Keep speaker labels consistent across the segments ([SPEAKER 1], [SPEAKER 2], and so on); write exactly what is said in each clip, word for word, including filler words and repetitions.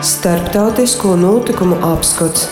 [SPEAKER 1] Starptautisko notikumu apskats.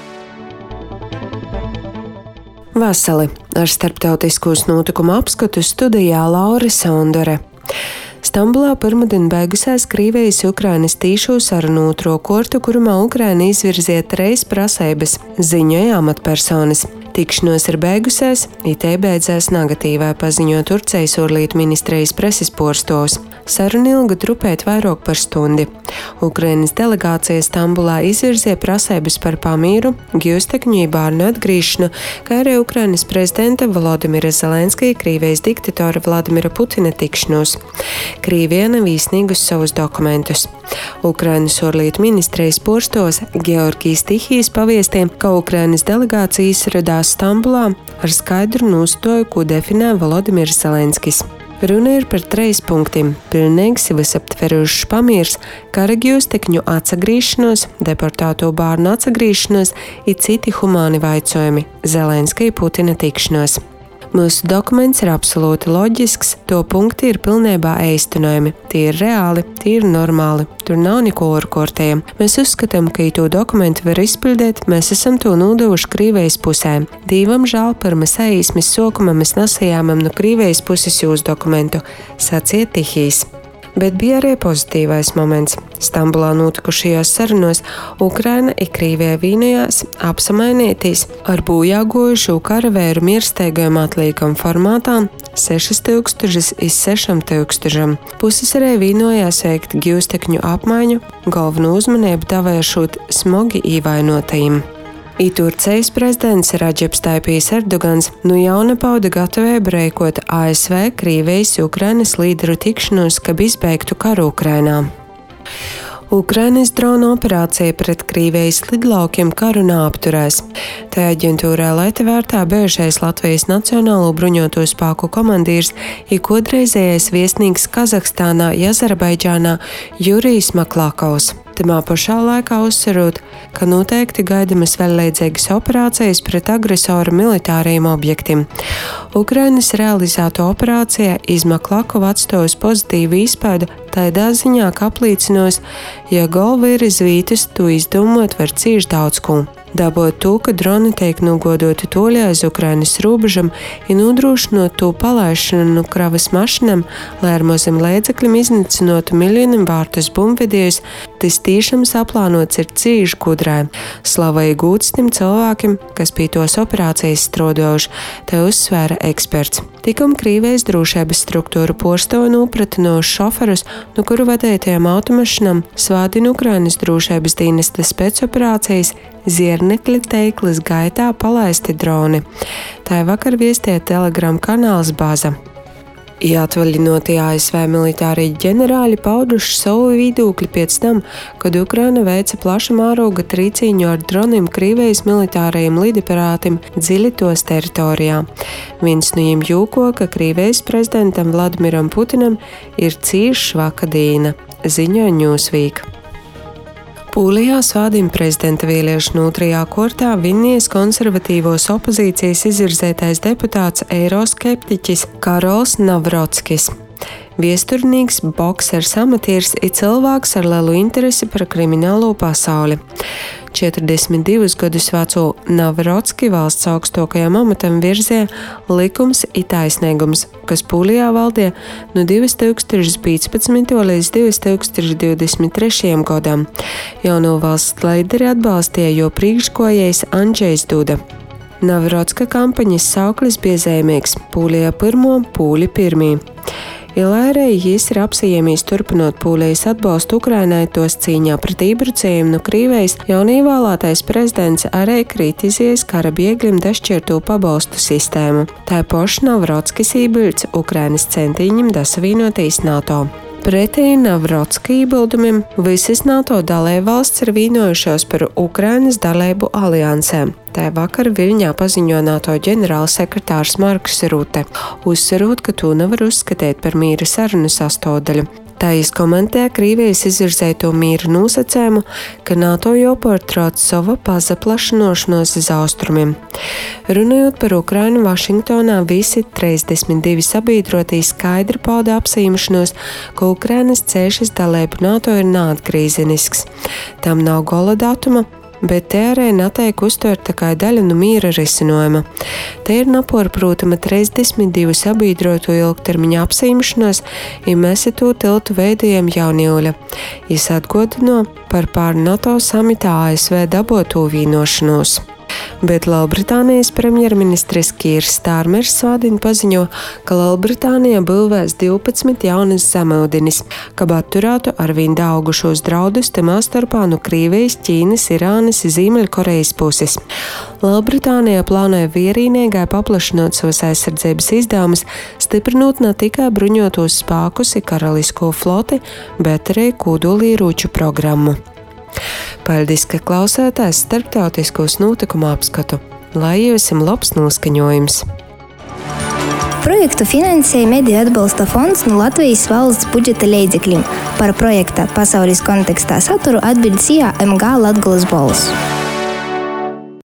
[SPEAKER 1] Vasali ar starptautiskos notikumu apskatu studijā Laura Sondore. Stambulā pirmdien beigusies Krievijas-Ukrainas tīšu sarunu otro kortu, kurumā Ukraina izvirzīja treis prasības, ziņoja amatpersonas. Tikšanos ir beigusies, itē beidzēs negatīvā, paziņo Turcijas ārlietu ministrijas preses porstos. Saruna ilga trupēt vairāk par stundi. Ukrainas delegācija Stambulā izvirzīja prasības par pamīru, ģiustekņu bārnu atgrīšanu, kā arī Ukrainas prezidenta Volodimira Zelenskija, Krievijas diktatora Vladimira Putina tikšanos. Krievija nav izsniegusi savus dokumentus. Ukrainas ārlietu ministrijas porstos Georgijs Tihijs paviestīja, ka Ukrainas delegācija ieradās Stambulā ar skaidru nostāju, ko definē Volodimirs Zelenskis. Runa ir par treis punktiem – pilnīgs visaptverošs pamīrs, kara ģiustekņu atsagrīšanos, deportāto bārnu atsagrīšanos un citi humāni vaicojumi – Zelenskija Putina tikšanos. Mūsu dokuments ir absolūti loģisks, to punkti ir pilnībā īstenojami, tie ir reāli, tie ir normāli, tur nav neko ārkārtējam. Mēs uzskatām, ka, ja to dokumentu var izpildīt, mēs esam to nodevuši Krievijas pusē. Dīvam žēl, pirma saīsmes sokuma mēs nesajāmam no Krievijas puses jūsu dokumentu, sacīja Tihijs. Bet bija arī pozitīvais moments. Stambulā notikušajos sarunos Ukraina un Krievija vienojās apsamainīties ar bojāgojušu karavēru miersteigojumu atlīkumu formātā sešas tūkstošas iz sešām tūkstošām. Puses arī vienojās veikt ģiustekņu apmaiņu, galveno uzmanību devējot smagi ievainotajiem. I Turcijas prezidents Radžeps Taipijs Erdogans nu jauna pauda gatavību rēkot A S V Krievijas Ukrainas līderu tikšanos, kad izbeigtu karu Ukrainā. Ukrainas drona operācija pret Krievijas lidlaukiem karu neapturēs. Tā aģentūrā Laita vērtā bijušais Latvijas Nacionālo bruņoto spēku komandīrs ir kodreizējais viesnīgs Kazahstānā, Azerbaidžānā Jurijs Maklakovs. Tamā pašā laikā uzsverot, ka noteikti gaidamas vēl līdzīgas operācijas pret agresoru militāriem objektiem. Ukrainas realizēto operācijā Maklakova atstājusi pozitīvu iespaidu tādā ziņā, ka aplīcinos, ja galva ir iz vītas, to izdomot var cīši daudz ko. Dabot to, ka droni tiek nogodoti toļā aiz Ukrainas robežam un nodrošinot to palaišanu no kravas mašinām, lai ar maziem līdzekļiem iznīcinotu miljoniem vārtus bumbvedējus, tas tiešām saplānots ir cīži gudrai. Slavai gūts tiem cilvēkiem, kas pie tos operācijas strādājuši, te uzsvēra eksperts. Tikam Krievijas drošības struktūru porstoja nopratinošs šoferus, no kuru vadītajām automašinām svādina Ukrainas drošības dienesta spēcoperācijas Ziernekļa teiklis gaitā palaisti droni. Tā vakar viestīja Telegram kanāls Baza. Atvaļinotie A S V militārie ģenerāļi pauduši savu viedokli pēc tam, kad Ukraina veica plaša mēroga trīcīņu ar droniem Krievijas militārajiem lidaparātiem dziļi tos teritorijā. Viens no viņiem jūko, ka Krievijas prezidentam Vladimiram Putinam ir cīši švaka dīna, ziņoja Newsweek. Pūlijā svādim prezidenta vēlēšanu otrajā kortā vinnies konservatīvos opozīcijas izvirzētais deputāts eiroskeptiķis Karols Navrotskis. Viesturnīgs, boksers, amatieris ir cilvēks ar lielu interesi par kriminālo pasauli. četrdesmit divus gadus veco Navrotski valsts augstākajam amatam virzīja likums un taisnīgums, kas Pūlijā valdīja no divi tūkstoši piecpadsmitajā līdz divi tūkstoši divdesmit trešajam gadam. Jauno valsts līderi atbalstīja jo priekšgājējs Andžejs Duda. Navrotska kampaņas sauklis bija zīmīgs – Pūlijā pirmo, pūļi pirmī. Ilērēji jis ir apsījāmies turpinot Pūlijas atbalstu Ukrainai tos cīņā pret iebrucējiem no Krievijas, jaunīvēlētais prezidents arī kritizējas kara bēgļiem dašķirto pabalstu sistēmu. Tā poši Navrotskis iebilds Ukrainas centiņiem dasavienoties NATO. Pretēji Navrotska iebildumiem visas NATO dalībvalstis ir vienojušās par Ukrainas dalību aliansē. Tā vakar Viļņā paziņoja NATO ģenerālsekretārs Marks Rute, uzsverot, ka to nevar uzskatīt par mīra sarunu sastāvdaļu. Tajis komentē Krievijas izvirzēto mīra nosacējumu, ka NATO joprojām trauc savu pazaplašanošanos uz austrumiem. Runājot par Ukrainu, Vašingtonā visi trīsdesmit divi sabiedrotie skaidri pauda apsīmšanos, ka Ukrainas ceļš uz dalību NATO ir neatgriezenisks. Tam nav gala datuma, bet teorēna tiek uztverta kā daļa no mīra risinājuma. Te ir nepārprotama trīsdesmit divu sabiedroto ilgtermiņa apsīmšanos, ja mēs to tiltu veidojam jaunīļa. Jis atgādino par pār NATO samitā A S V dabūto vienošanos. Bet Lielbritānijas premjerministrs Kīrs Stārmers svādien paziņo, ka Lielbritānija būvēs divpadsmit jaunas zemūdenes, kad atturētu arvien daugušos draudus tamā starpā no Krievijas, Ķīnas, Irānas, Ziemeļkorejas puses. Lielbritānija plānoja vienīgai paplašinot savas aizsardzības izdevumus, stiprinot ne tikai bruņotos spēkus, karalisko floti, bet arī kodolieroču programmu. Paldies, ka klausāties starptautiskos notikumu apskatu. Lai jums ir labs noskaņojums!
[SPEAKER 2] Projektu finansēja Mediju atbalsta fonds no Latvijas valsts budžeta līdzekļiem. Par projekta pasaules kontekstā saturu atbild S I A M G Latgoles balss.